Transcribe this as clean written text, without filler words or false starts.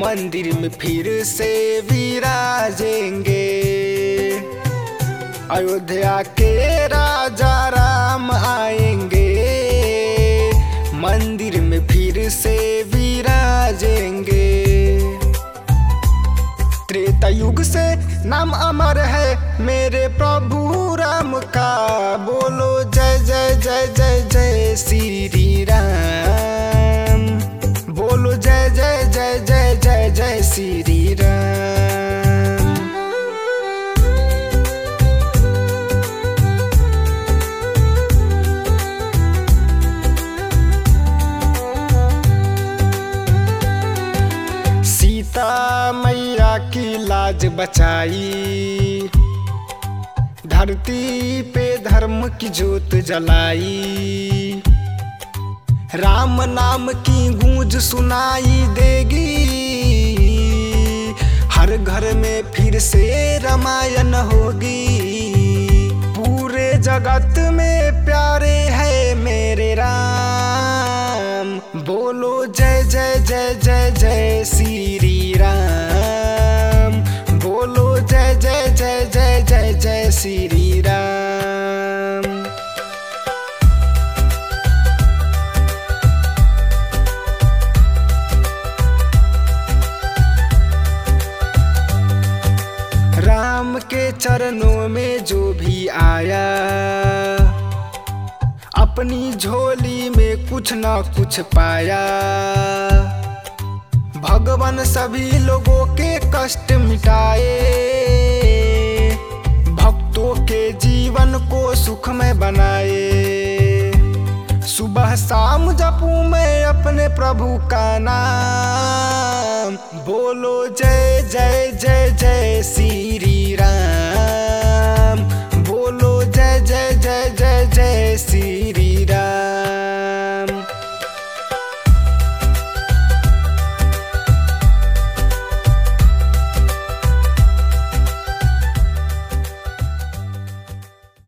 मंदिर में फिर से विराजेंगे। अयोध्या के राजा राम आएंगे, मंदिर में फिर से विराजेंगे। त्रेता युग से नाम अमर है मेरे प्रभु राम का, बोलो जय जय जय जय जय श्री राम, बोलो जय जय जय जय जय जय श्री राम। सीता मैया की लाज बचाई, धरती पे धर्म की ज्योत जलाई। राम नाम की गूंज सुनाई देगी, हर घर में फिर से रामायण होगी। पूरे जगत में प्यारे है मेरे राम, बोलो जय जय जय जय जय श्री राम, बोलो जय जय जय जय जय जय श्री राम। राम के चरणों में जो भी आया, अपनी झोली में कुछ ना कुछ पाया। भगवान सभी लोगों के कष्ट मिटाए, भक्तों के जीवन को सुखमय बनाए। सुबह शाम जपूं मैं अपने प्रभु का नाम, बोलो जय जय जय जय श्री